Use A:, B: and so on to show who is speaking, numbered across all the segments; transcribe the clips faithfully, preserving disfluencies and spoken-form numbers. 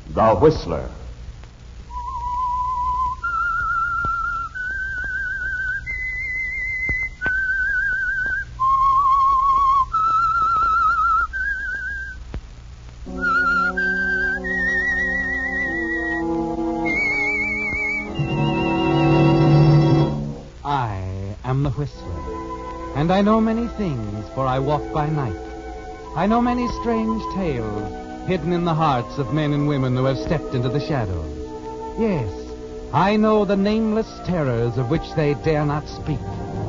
A: The Whistler.
B: I am the Whistler, and I know many things, for I walk by night. I know many strange tales hidden in the hearts of men and women who have stepped into the shadows. Yes, I know the nameless terrors of which they dare not speak.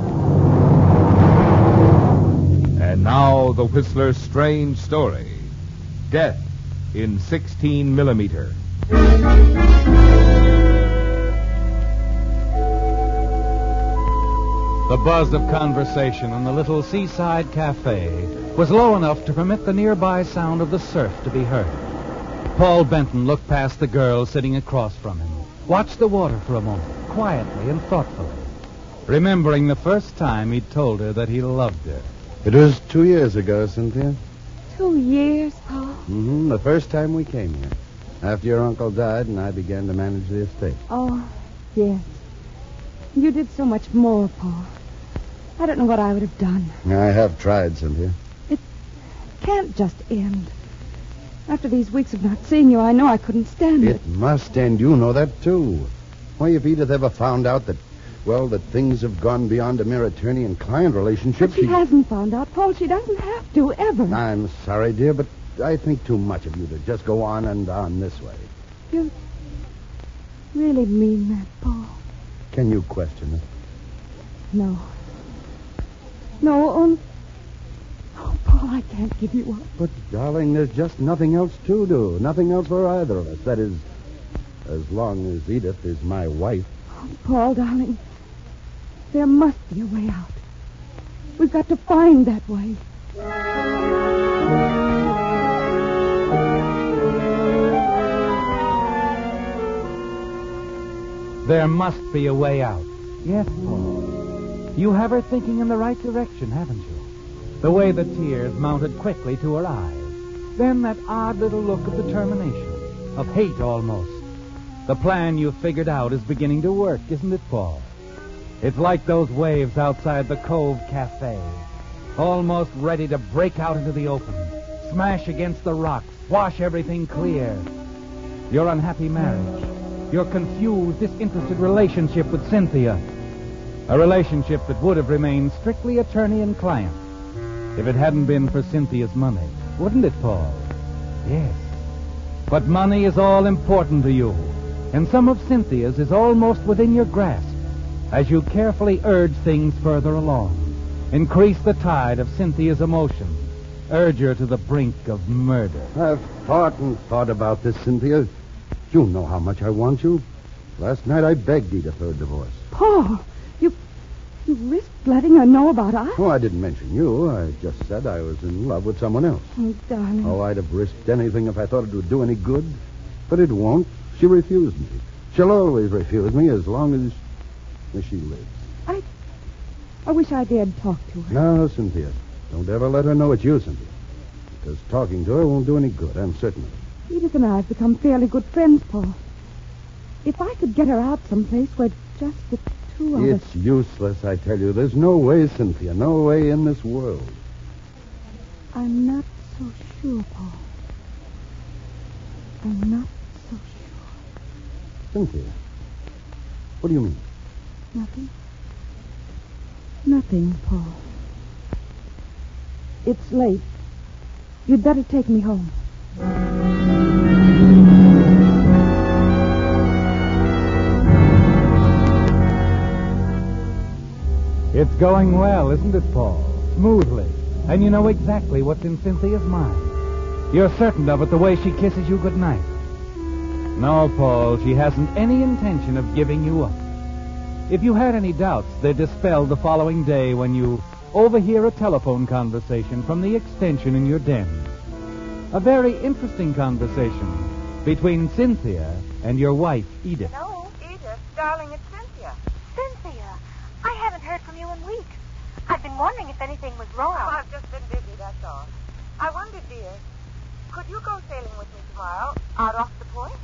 C: And now the Whistler's strange story. Death in sixteen millimeter.
B: The buzz of conversation in the little seaside cafe was low enough to permit the nearby sound of the surf to be heard. Paul Benton looked past the girl sitting across from him, watched the water for a moment, quietly and thoughtfully, remembering the first time he'd told her that he loved her.
D: It was two years ago, Cynthia.
E: Two years, Paul?
D: Mm-hmm, the first time we came here. After your uncle died and I began to manage the estate.
E: Oh, yes. You did so much more, Paul. I don't know what I would have done.
D: I have tried, Cynthia.
E: It can't just end. After these weeks of not seeing you, I know I couldn't stand it.
D: It must end. You know that, too. Why, if Edith ever found out that, well, that things have gone beyond a mere attorney and client relationship...
E: But she, she hasn't found out, Paul. She doesn't have to, ever.
D: I'm sorry, dear, but I think too much of you to just go on and on this way.
E: You really mean that, Paul?
D: Can you question it?
E: No. No, um... Oh, Paul, I can't give you up.
D: But, darling, there's just nothing else to do. Nothing else for either of us. That is, as long as Edith is my wife.
E: Oh, Paul, darling, there must be a way out. We've got to find that way.
B: There must be a way out. Yes, Paul. You have her thinking in the right direction, haven't you? The way the tears mounted quickly to her eyes. Then that odd little look of determination, of hate almost. The plan you've figured out is beginning to work, isn't it, Paul? It's like those waves outside the Cove Cafe, almost ready to break out into the open, smash against the rocks, wash everything clear. Your unhappy marriage, your confused, disinterested relationship with Cynthia, a relationship that would have remained strictly attorney and client if it hadn't been for Cynthia's money. Wouldn't it, Paul? Yes. But money is all important to you, and some of Cynthia's is almost within your grasp as you carefully urge things further along, increase the tide of Cynthia's emotions, urge her to the brink of murder.
D: I've thought and thought about this, Cynthia. You know how much I want you. Last night I begged Edith for a divorce.
E: Paul, you you risked letting her know about us?
D: Oh, I didn't mention you. I just said I was in love with someone else.
E: Oh, darling.
D: Oh, I'd have risked anything if I thought it would do any good. But it won't. She refused me. She'll always refuse me as long as, as she lives.
E: I I wish I dared talk to her.
D: No, Cynthia. Don't ever let her know it's you, Cynthia. Because talking to her won't do any good, I'm certain of it.
E: Edith and I have become fairly good friends, Paul. If I could get her out someplace where just the two of
D: It's
E: us...
D: useless, I tell you. There's no way, Cynthia. No way in this world.
E: I'm not so sure, Paul. I'm not so sure.
D: Cynthia, what do you mean?
E: Nothing. Nothing, Paul. It's late. You'd better take me home.
B: It's going well, isn't it, Paul? Smoothly. And you know exactly what's in Cynthia's mind. You're certain of it the way she kisses you goodnight. No, Paul, she hasn't any intention of giving you up. If you had any doubts, they're dispelled the following day when you overhear a telephone conversation from the extension in your den. A very interesting conversation between Cynthia and your wife, Edith.
F: Hello, Edith. Darling, it's Cynthia.
G: Cynthia, I haven't heard from you in weeks. I've been wondering if anything was wrong.
F: Oh, I've just been busy, that's all. I wondered, dear, could you go sailing with me tomorrow out off the point?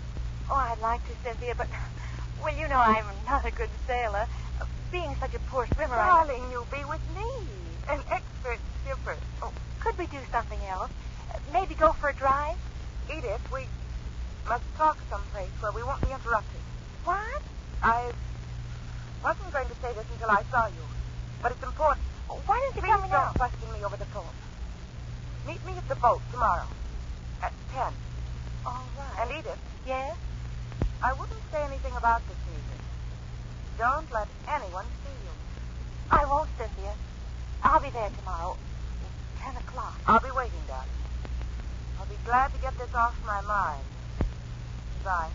G: Cynthia, but, well, you know I'm not a good sailor. Being such a poor swimmer, I...
F: Darling, you'll be with me, an expert skipper.
G: Oh, could we do something else? Uh, maybe go for a drive?
F: Edith, we must talk someplace where we won't be interrupted.
G: What?
F: I wasn't going to say this until I saw you, but it's important.
G: Why don't you
F: Please
G: come
F: don't
G: out?
F: question me over the phone. Meet me at the boat tomorrow at ten.
G: All right.
F: And Edith,
G: Yes?
F: I wouldn't say anything about this music. Don't let anyone see you.
G: I won't, Cynthia. I'll be there tomorrow. Ten o'clock.
F: I'll be waiting, darling. I'll be glad to get this off my mind. Goodbye.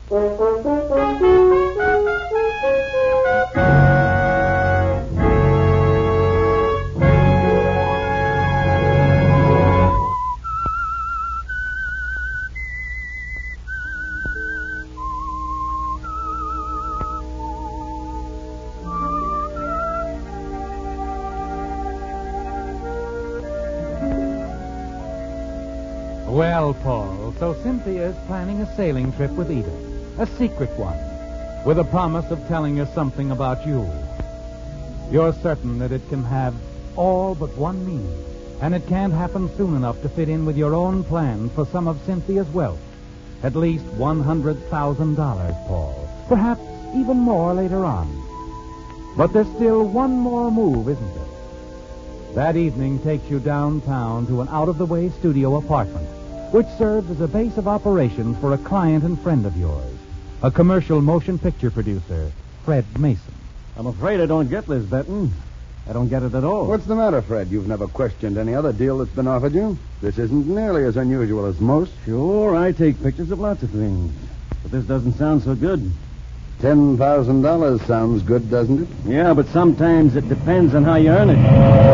B: Well, Paul, so Cynthia is planning a sailing trip with Edith. A secret one. With a promise of telling her something about you. You're certain that it can have all but one meaning. And it can't happen soon enough to fit in with your own plan for some of Cynthia's wealth. At least one hundred thousand dollars, Paul. Perhaps even more later on. But there's still one more move, isn't there? That evening takes you downtown to an out-of-the-way studio apartment, which serves as a base of operations for a client and friend of yours, a commercial motion picture producer, Fred Mason.
A: I'm afraid I don't get this, Benton. I don't get it at all.
D: What's the matter, Fred? You've never questioned any other deal that's been offered you? This isn't nearly as unusual as most.
A: Sure, I take pictures of lots of things. But this doesn't sound so good.
D: Ten thousand dollars sounds good, doesn't it?
A: Yeah, but sometimes it depends on how you earn it.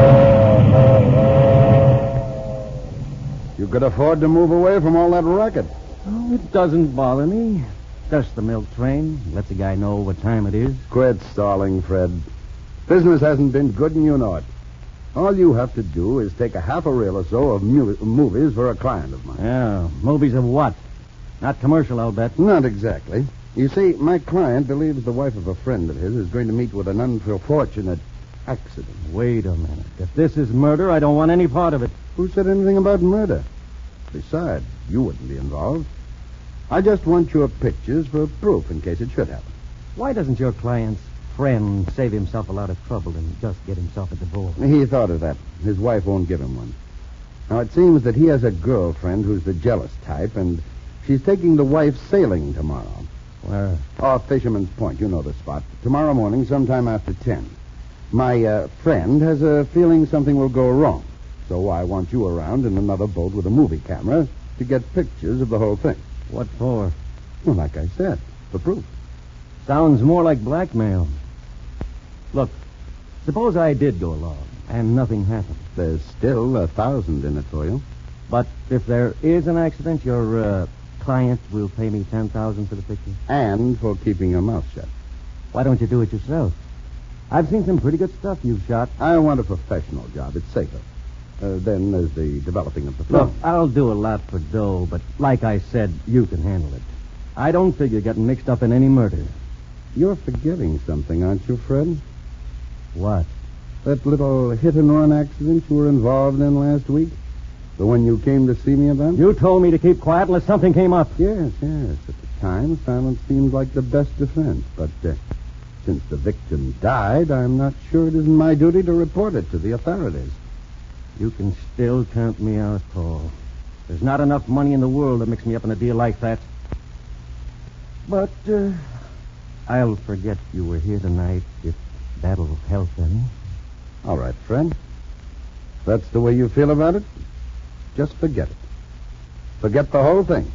D: You could afford to move away from all that racket.
A: Oh, it doesn't bother me. Just the milk train. Lets a guy know what time it is.
D: Quit stalling, Fred. Business hasn't been good, and you know it. All you have to do is take a half a reel or so of mu- movies for a client of mine.
A: Yeah, movies of what? Not commercial, I'll bet.
D: Not exactly. You see, my client believes the wife of a friend of his is going to meet with an unfortunate accident.
A: Wait a minute. If this is murder, I don't want any part of it.
D: Who said anything about murder? Besides, you wouldn't be involved. I just want your pictures for proof in case it should happen.
A: Why doesn't your client's friend save himself a lot of trouble and just get himself a divorce?
D: He thought of that. His wife won't give him one. Now, it seems that he has a girlfriend who's the jealous type, and she's taking the wife sailing tomorrow.
A: Where?
D: Off Fisherman's Point. You know the spot. Tomorrow morning, sometime after ten. My uh, friend has a feeling something will go wrong. So I want you around in another boat with a movie camera to get pictures of the whole thing.
A: What for?
D: Well, like I said, for proof.
A: Sounds more like blackmail. Look, suppose I did go along and nothing happened.
D: There's still a thousand in it for you.
A: But if there is an accident, your uh, client will pay me ten thousand for the picture.
D: And for keeping your mouth shut.
A: Why don't you do it yourself? I've seen some pretty good stuff you've shot.
D: I want a professional job. It's safer. Uh, then there's the developing of the
A: Look,
D: film.
A: I'll do a lot for dough, but like I said, you can handle it. I don't figure getting mixed up in any murder.
D: You're forgetting something, aren't you, Fred?
A: What?
D: That little hit-and-run accident you were involved in last week? The one you came to see me about?
A: You told me to keep quiet unless something came up.
D: Yes, yes. At the time, silence seemed like the best defense. But uh, since the victim died, I'm not sure it isn't my duty to report it to the authorities.
A: You can still count me out, Paul. There's not enough money in the world to mix me up in a deal like that. But uh, I'll forget you were here tonight, if that'll help any.
D: All right, Fred. That's the way you feel about it? Just forget it. Forget the whole thing.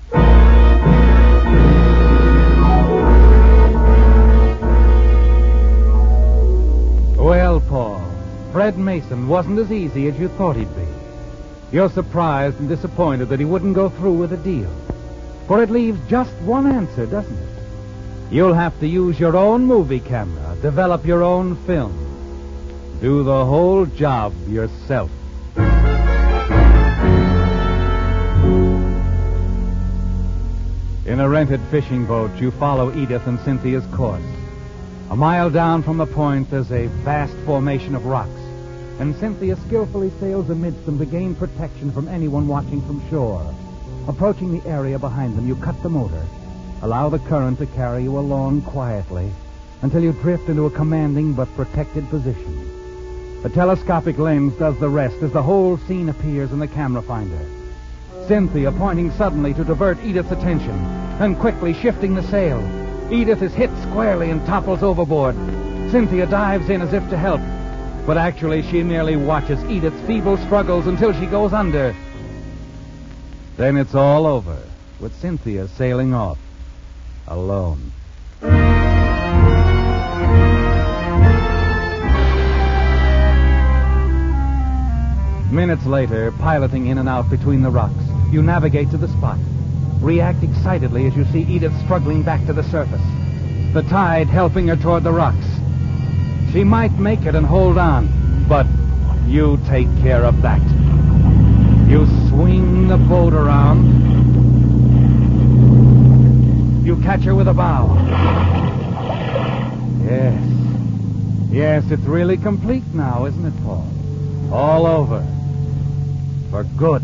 B: Well, Paul, Fred Mason wasn't as easy as you thought he'd be. You're surprised and disappointed that he wouldn't go through with the deal. For it leaves just one answer, doesn't it? You'll have to use your own movie camera, develop your own film. Do the whole job yourself. In In a rented fishing boat, you follow Edith and Cynthia's course. A mile down from the point, there's a vast formation of rocks, and Cynthia skillfully sails amidst them to gain protection from anyone watching from shore. Approaching the area behind them, you cut the motor. Allow the current to carry you along quietly until you drift into a commanding but protected position. A telescopic lens does the rest as the whole scene appears in the camera finder. Cynthia pointing suddenly to divert Edith's attention, then quickly shifting the sail. Edith is hit squarely and topples overboard. Cynthia dives in as if to help, but actually she merely watches Edith's feeble struggles until she goes under. Then it's all over, with Cynthia sailing off, alone. Minutes later, piloting in and out between the rocks, you navigate to the spot. React excitedly as you see Edith struggling back to the surface, the tide helping her toward the rocks. She might make it and hold on, but you take care of that. You swing the boat around. You catch her with a bow. Yes. Yes, it's really complete now, isn't it, Paul? All over. For good.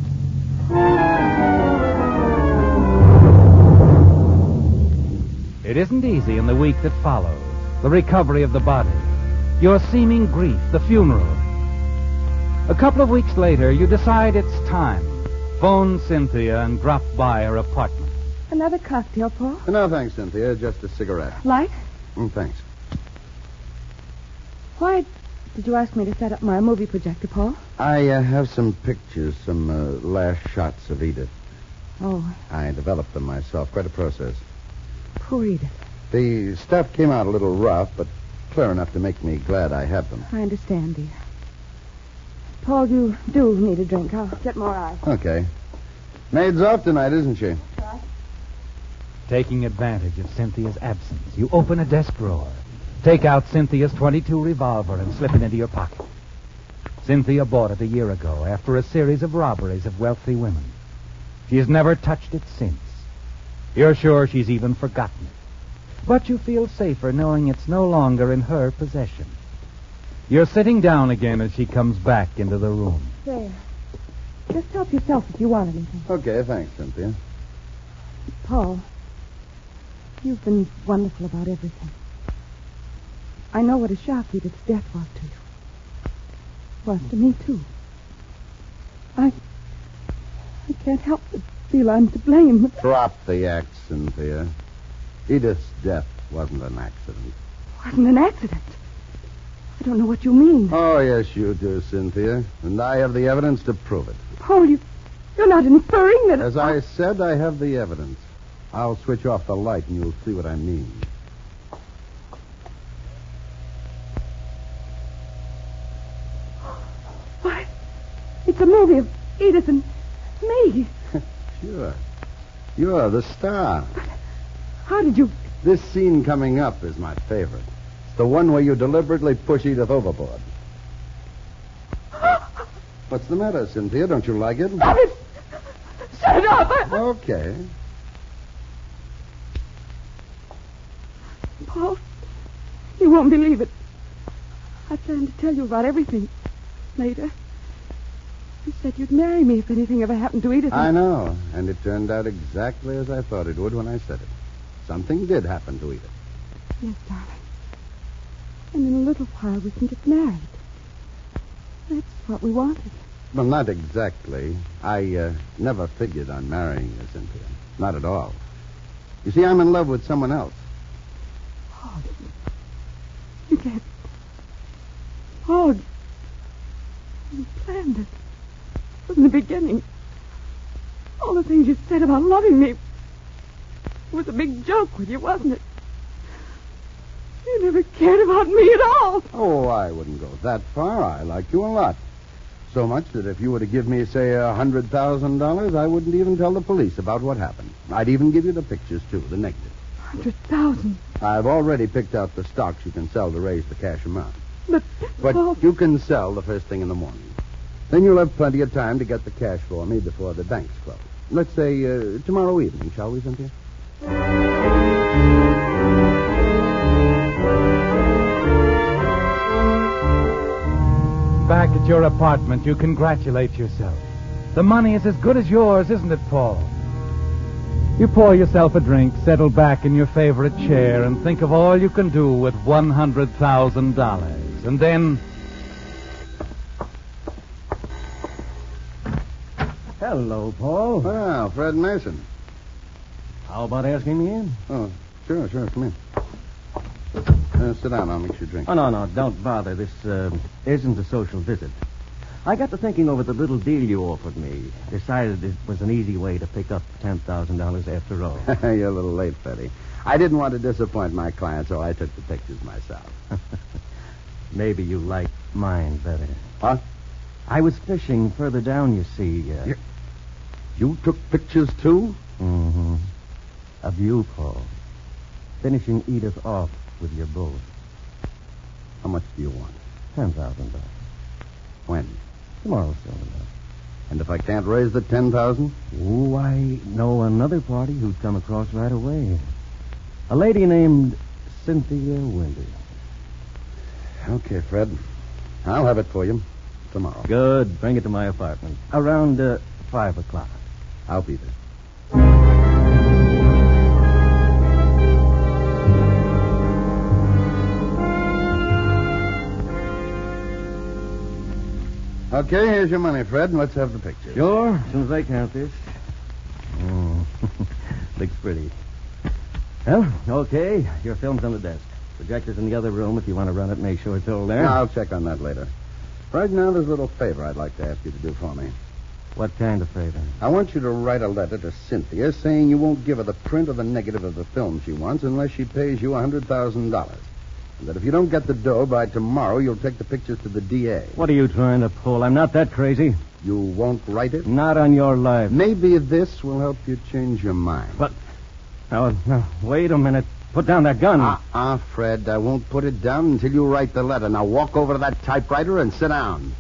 B: It isn't easy in the week that follows. The recovery of the body. Your seeming grief, the funeral. A couple of weeks later, you decide it's time. Phone Cynthia and drop by her apartment.
E: Another cocktail, Paul?
D: No, thanks, Cynthia. Just a cigarette.
E: Light?
D: Mm, thanks.
E: Why did you ask me to set up my movie projector, Paul?
D: I uh, have some pictures, some uh, last shots of Edith.
E: Oh,
D: I developed them myself. Quite a process.
E: poor Edith.
D: The stuff came out a little rough, but clear enough to make me glad I have them.
E: I understand, dear. Paul, you do need a drink. I'll get more ice.
D: Okay. Maid's off tonight, isn't she?
E: Right.
B: Taking advantage of Cynthia's absence, you open a desk drawer, take out Cynthia's twenty-two revolver, and slip it into your pocket. Cynthia bought it a year ago after a series of robberies of wealthy women. She has never touched it since. You're sure she's even forgotten it. But you feel safer knowing it's no longer in her possession. You're sitting down again as she comes back into the room.
E: There. Just help yourself if you want anything.
D: Okay, thanks, Cynthia.
E: Paul, you've been wonderful about everything. I know what a shock Edith's death was to you. Was to me, too. I... I can't help but feel I'm to blame.
D: Drop the act, Cynthia. Edith's death wasn't an accident.
E: Wasn't an accident. I don't know what you mean.
D: Oh, yes, you do, Cynthia. And I have the evidence to prove it.
E: Paul, you, you're not inferring that...
D: As I said, I have the evidence. I'll switch off the light and you'll see what I mean.
E: Why, it's a movie of Edith and me.
D: Sure. You're the star.
E: How did you...
D: This scene coming up is my favorite. It's the one where you deliberately push Edith overboard. What's the matter, Cynthia? Don't you like it?
E: Stop it! Shut it off!
D: Okay.
E: Paul, you won't believe it. I planned to tell you about everything later. You said you'd marry me if anything ever happened to Edith.
D: I know, and it turned out exactly as I thought it would when I said it. Something did happen to Edith.
E: Yes, darling. And in a little while we can get married. That's what we wanted.
D: Well, not exactly. I uh, never figured on marrying you, Cynthia. Not at all. You see, I'm in love with someone else.
E: Oh, you can't. Oh, you planned it from the beginning. All the things you said about loving me was a big joke with you, wasn't it? You never cared about me at all.
D: Oh, I wouldn't go that far. I like you a lot. So much that if you were to give me, say, a hundred thousand dollars, I wouldn't even tell the police about what happened. I'd even give you the pictures, too, the negative.
E: Hundred thousand.
D: I've already picked out the stocks you can sell to raise the cash amount.
E: But,
D: But
E: Paul...
D: you can sell the first thing in the morning. Then you'll have plenty of time to get the cash for me before the banks close. Let's say uh, tomorrow evening, shall we, Cynthia?
B: Back at your apartment, you congratulate yourself. The money is as good as yours, isn't it, Paul? You pour yourself a drink, settle back in your favorite chair, and think of all you can do with one hundred thousand dollars. And then...
A: Hello, Paul.
D: Well, Fred Mason.
A: How about asking me in?
D: Oh, sure, sure. Come in. Uh, sit down. I'll mix your drink.
A: Oh, no, no, don't bother. This uh, isn't a social visit. I got to thinking over the little deal you offered me. Decided it was an easy way to pick up ten thousand dollars after all.
D: You're a little late, Freddie. I didn't want to disappoint my client, so I took the pictures myself.
A: Maybe you like mine better.
D: What?
A: I was fishing further down, you see. Uh...
D: You, you took pictures, too?
A: Mm-hmm. Of you, Paul. Finishing Edith off with your boat.
D: How much do you want?
A: Ten thousand dollars.
D: When?
A: Tomorrow, soon enough.
D: And if I can't raise the ten thousand?
A: Oh, I know another party who'd come across right away. A lady named Cynthia Winter.
D: Okay, Fred. I'll have it for you tomorrow.
A: Good. Bring it to my apartment. Around uh, five o'clock.
D: I'll be there. Okay, here's your money, Fred. Let's have the picture.
A: Sure, as soon as I count this. Oh, looks pretty. Well, okay. Your film's on the desk. Projector's in the other room. If you want to run it, make sure it's all there.
D: I'll check on that later. Right now, there's a little favor I'd like to ask you to do for me.
A: What kind of favor?
D: I want you to write a letter to Cynthia saying you won't give her the print or the negative of the film she wants unless she pays you one hundred thousand dollars. And that if you don't get the dough by tomorrow, you'll take the pictures to the D A.
A: What are you trying to pull? I'm not that crazy.
D: You won't write it?
A: Not on your life.
D: Maybe this will help you change your mind.
A: But, now, now wait a minute. Put down that gun.
D: Uh-uh, Fred. I won't put it down until you write the letter. Now walk over to that typewriter and sit down.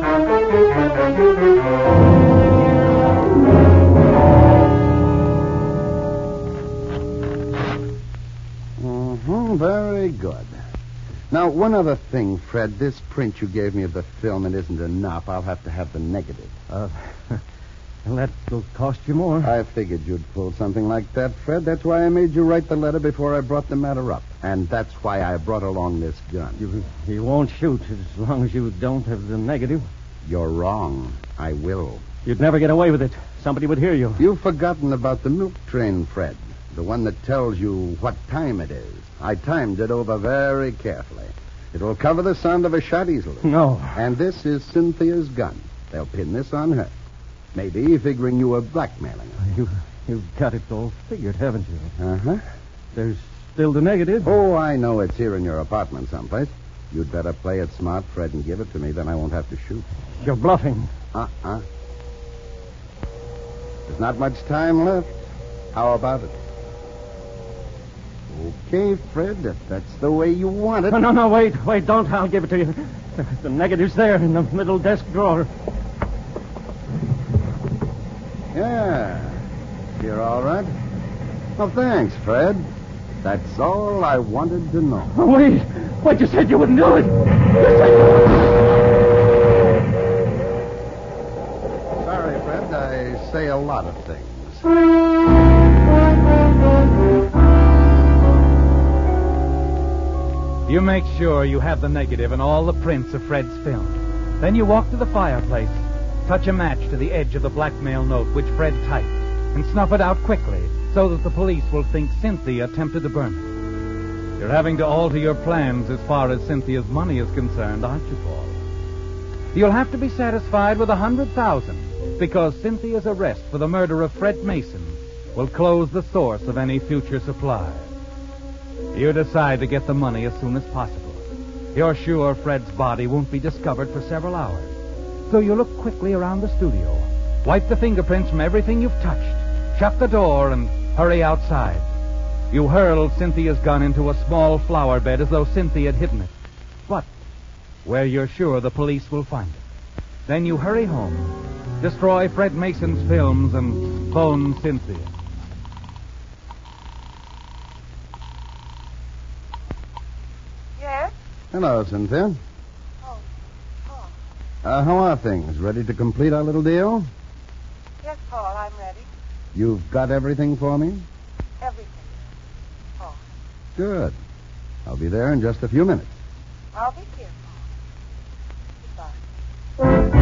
D: Mm-hmm, very good. Now, one other thing, Fred. This print you gave me of the film, it isn't enough. I'll have to have the negative.
A: Uh, well, that will cost you more.
D: I figured you'd pull something like that, Fred. That's why I made you write the letter before I brought the matter up. And that's why I brought along this gun.
A: You, you won't shoot as long as you don't have the negative.
D: You're wrong. I will.
A: You'd never get away with it. Somebody would hear you.
D: You've forgotten about the milk train, Fred. The one that tells you what time it is. I timed it over very carefully. It will cover the sound of a shot easily.
A: No.
D: And this is Cynthia's gun. They'll pin this on her. Maybe figuring you were blackmailing her.
A: You, you've got it all figured, haven't you?
D: Uh-huh.
A: There's still the negative.
D: Oh, I know it's here in your apartment someplace. You'd better play it smart, Fred, and give it to me. Then I won't have to shoot.
A: You're bluffing.
D: Uh-uh. There's not much time left. How about it? Okay, Fred, if that's the way you want it.
A: No, no, no, wait, wait, don't. I'll give it to you. The, the negative's there in the middle desk drawer.
D: Yeah. You're all right? Well, thanks, Fred. That's all I wanted to know.
A: Oh, wait. Wait, you said you wouldn't do it. You said...
D: Sorry, Fred. I say a lot of things.
B: You make sure you have the negative and all the prints of Fred's film. Then you walk to the fireplace, touch a match to the edge of the blackmail note which Fred typed, and snuff it out quickly so that the police will think Cynthia attempted to burn it. You're having to alter your plans as far as Cynthia's money is concerned, aren't you, Paul? You'll have to be satisfied with a hundred thousand, because Cynthia's arrest for the murder of Fred Mason will close the source of any future supply. You decide to get the money as soon as possible. You're sure Fred's body won't be discovered for several hours. So you look quickly around the studio, wipe the fingerprints from everything you've touched, shut the door, and hurry outside. You hurl Cynthia's gun into a small flower bed as though Cynthia had hidden it. But where you're sure the police will find it. Then you hurry home, destroy Fred Mason's films, and phone Cynthia.
D: Hello, Cynthia.
F: Oh, Paul.
D: Uh, how are things? Ready to complete our little deal?
F: Yes, Paul, I'm ready.
D: You've got everything for me?
F: Everything. Paul.
D: Good. I'll be there in just a few minutes.
F: I'll be here, Paul. Goodbye.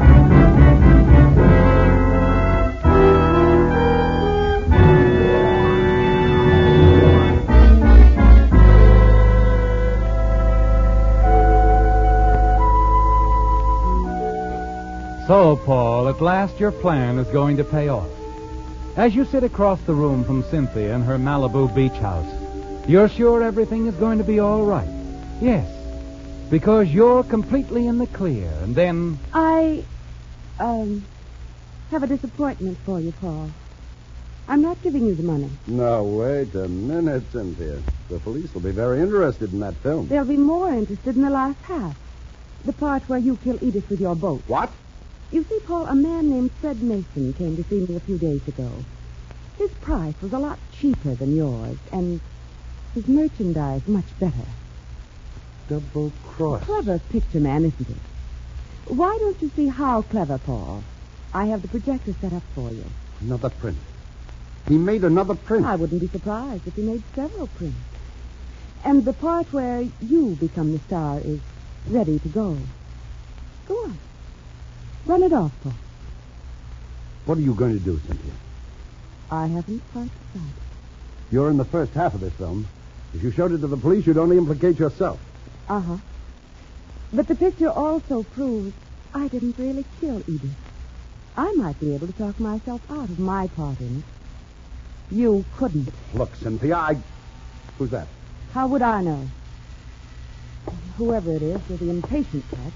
B: So, Paul, at last your plan is going to pay off. As you sit across the room from Cynthia in her Malibu beach house, you're sure everything is going to be all right. Yes, because you're completely in the clear, and then...
E: I, um, have a disappointment for you, Paul. I'm not giving you the money.
D: No, wait a minute, Cynthia. The police will be very interested in that film.
E: They'll be more interested in the last half. The part where you kill Edith with your boat.
D: What?
E: You see, Paul, a man named Fred Mason came to see me a few days ago. His price was a lot cheaper than yours, and his merchandise much better.
D: Double cross.
E: Clever picture man, isn't it? Why don't you see how clever, Paul? I have the projector set up for you.
D: Another print. He made another print.
E: I wouldn't be surprised if he made several prints. And the part where you become the star is ready to go. Go on. Run it off, Paul.
D: What are you going to do, Cynthia?
E: I haven't quite decided.
D: You're in the first half of this film. If you showed it to the police, you'd only implicate yourself.
E: Uh-huh. But the picture also proves I didn't really kill Edith. I might be able to talk myself out of my part in it. You couldn't.
D: Look, Cynthia, I... Who's that?
E: How would I know? Whoever it is, with the impatient type.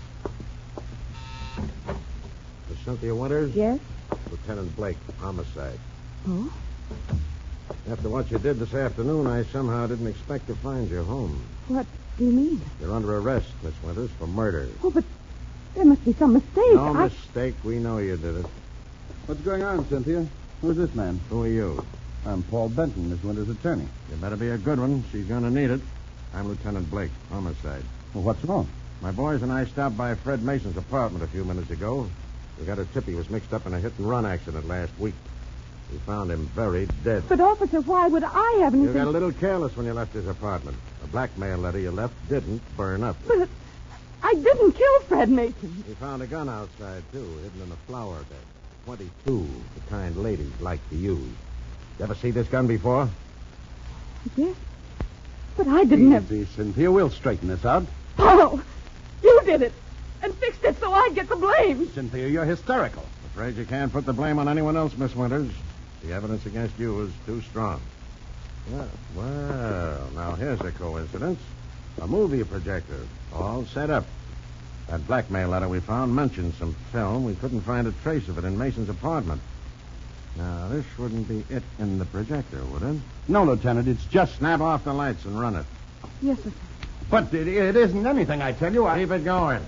H: Cynthia Winters?
E: Yes?
H: Lieutenant Blake, homicide.
E: Oh?
H: After what you did this afternoon, I somehow didn't expect to find you home.
E: What do you mean?
H: You're under arrest, Miss Winters, for murder.
E: Oh, but there must be some mistake.
H: No
E: I...
H: mistake. We know you did it.
D: What's going on, Cynthia? Who's this man?
H: Who are you?
D: I'm Paul Benton, Miss Winters' attorney.
H: You better be a good one. She's going to need it. I'm Lieutenant Blake, homicide.
D: Well, what's wrong?
H: My boys and I stopped by Fred Mason's apartment a few minutes ago. We got a tip he was mixed up in a hit-and-run accident last week. We found him buried dead.
E: But, officer, why would I have anything...
H: You got a little careless when you left his apartment. The blackmail letter you left didn't burn up.
E: But I didn't kill Fred Mason.
H: We found a gun outside, too, hidden in a flower bed. twenty-two, the kind ladies like to use. You ever see this gun before?
E: Yes. But I didn't have...
D: Easy, Cynthia. We'll straighten this out.
E: Paul, you did it. And fixed it so I'd get the blame.
D: Cynthia, you're hysterical.
H: Afraid you can't put the blame on anyone else, Miss Winters. The evidence against you is too strong. Well, well, now here's a coincidence. A movie projector, all set up. That blackmail letter we found mentioned some film. We couldn't find a trace of it in Mason's apartment. Now, this wouldn't be it in the projector, would it?
D: No, Lieutenant, it's just...
H: Snap off the lights and run it.
E: Yes, sir.
D: But it, it isn't anything, I tell you. I...
H: Keep it going.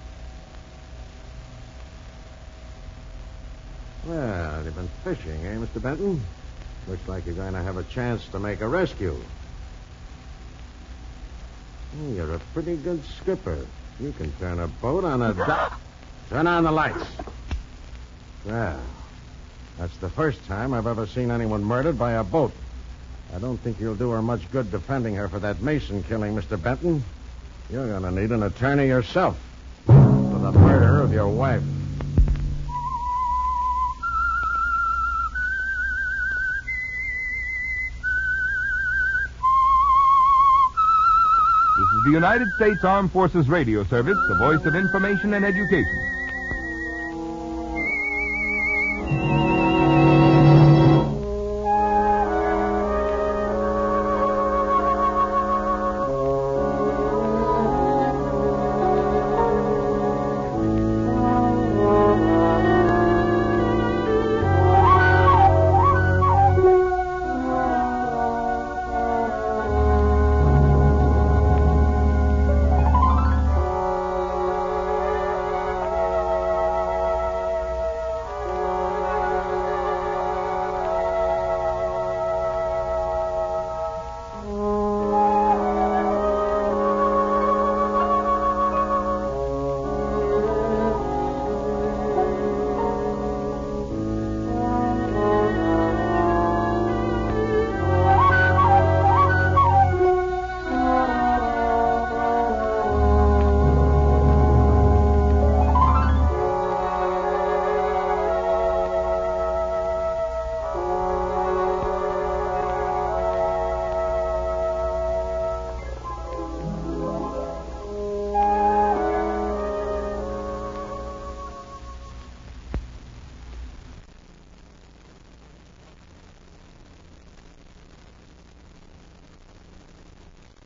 H: Well, you've been fishing, eh, Mister Benton? Looks like you're going to have a chance to make a rescue. Oh, you're a pretty good skipper. You can turn a boat on a dock. Turn on the lights. Well, that's the first time I've ever seen anyone murdered by a boat. I don't think you'll do her much good defending her for that Mason killing, Mister Benton. You're going to need an attorney yourself for the murder of your wife.
C: This is the United States Armed Forces Radio Service, the voice of information and education.